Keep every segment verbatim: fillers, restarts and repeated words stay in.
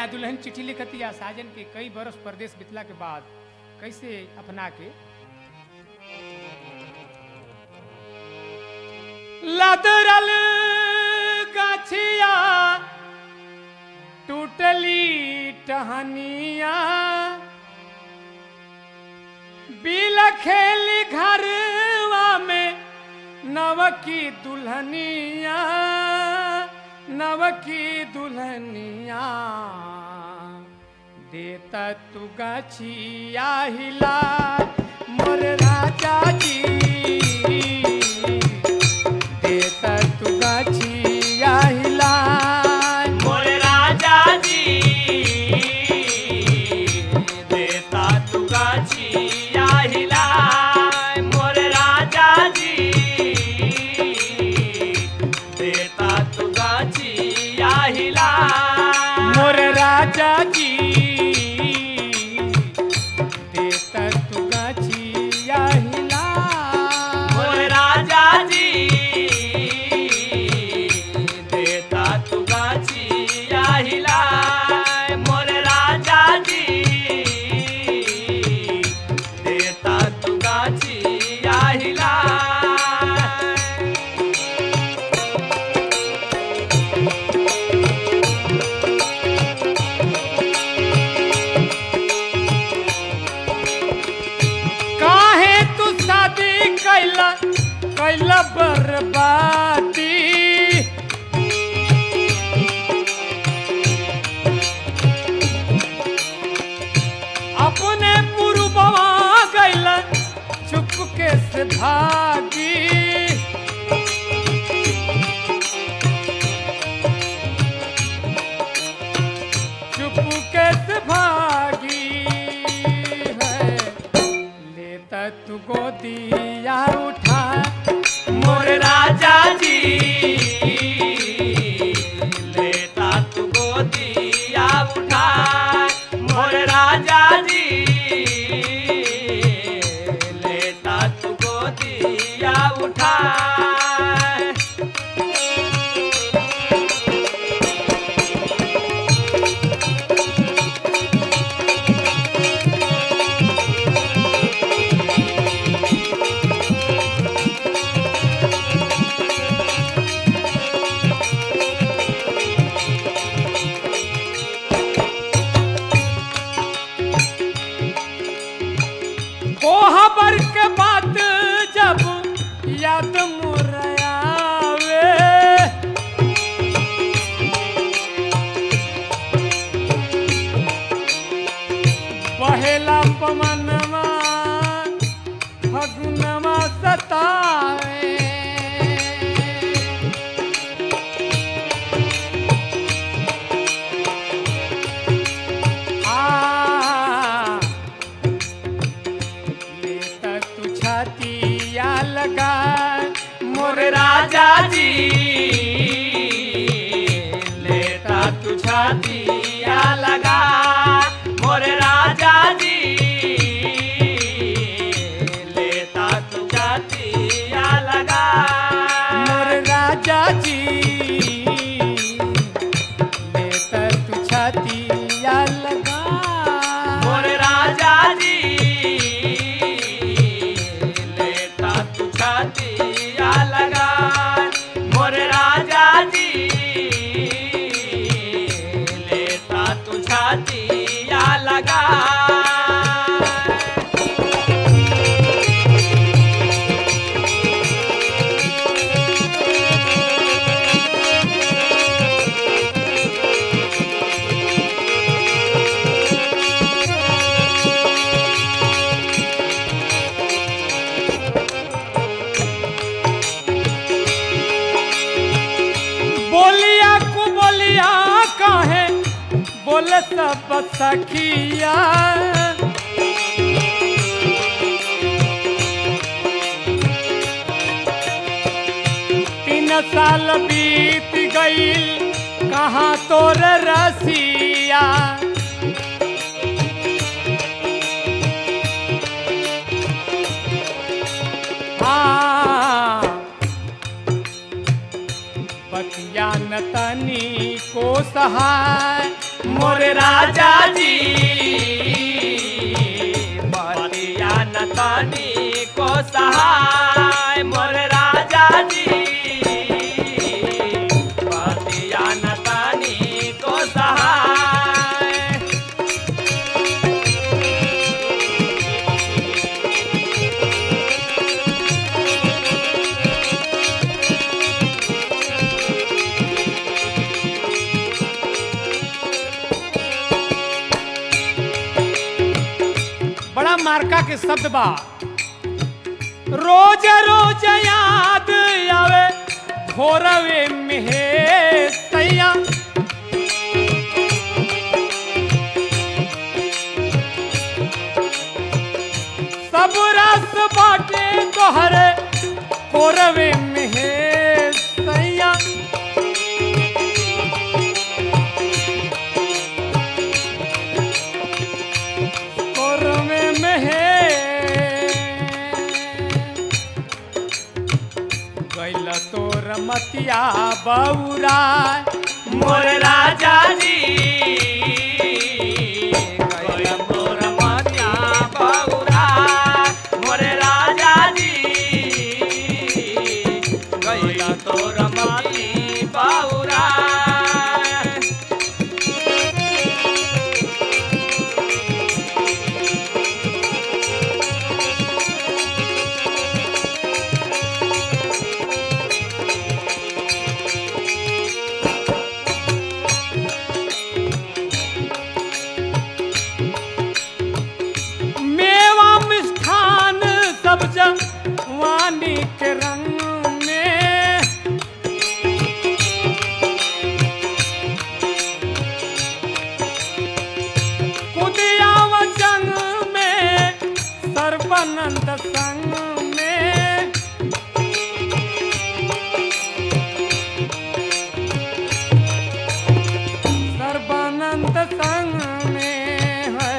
नया दुल्हन चिट्ठी लिखतिया साजन के कई बरस परदेश बितला के बाद कैसे अपना के लदरल गछिया टूटली टहनिया बिलखेली घरवा में नवकी दुल्हनिया नवकी दुल्हनिया देता तू गछिया हिला मोर राजा जी देता तू गछिया हिला मोर राजा जी देता तू गछिया हिला मोर राजा जी देता तू गछिया हिला मोर राजा जी देता तू गछिया हिला मोर राजा जी देता तू गछिया हिला मोर राजा जी देता तू गछिया हिला काहे तू शादी कैला कैला बर्बादी अपने पुरबवा गैला चुपके से भागी चुपके से भागी है लेता तू गोदिया उठा मोर राजा जी लेता तू गोदिया उठा मोर राजा जी लेता तू गोदिया उठा कोहबर के बात जब याद मुरयावे बहेला पवनवा फगुनवा सतावे आ लेता तू छातिया लगा मोर राजा जी लेता तू छातिया लगा मोर राजा जी लेता तू छातिया लगा मोर राजा जी लेता तू छातिया लगा मोर राजा जी लेता तू छातिया लगा मोर राजा जी लेता तू छातिया लगा बोलिया को बोलिया काहे बोले सब सखिया तीन साल बीत गईल कहाँ तोर रसिया हाँ बतिया न तनी को सहाय मोरे राजा जी बतिया न तनी को सहाय मोरे राजा जी बतिया न तनी को सहाय बड़ा मार्का के शब्द बा रोज रोज याद आवे भोरवे में हे सैया सब रस बाटे तोहरे भोरवे में हे सैया भोरवे में हे गैल तोर मतिया बौरा मोर राजा जी गैल तोर मतिया बौरा मोर राजा जी गैल तोर मति बौरा मेवा मिष्ठान सब जवानी के रंग में कुदिया जंग में सर्वानंद संग में सर्वानंद संग में है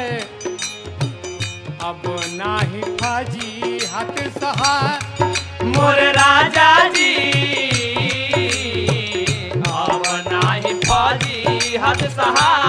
अब नाही फाजी हाथ सहाय मोर राजा जी अब नाही फौजी हद सहाय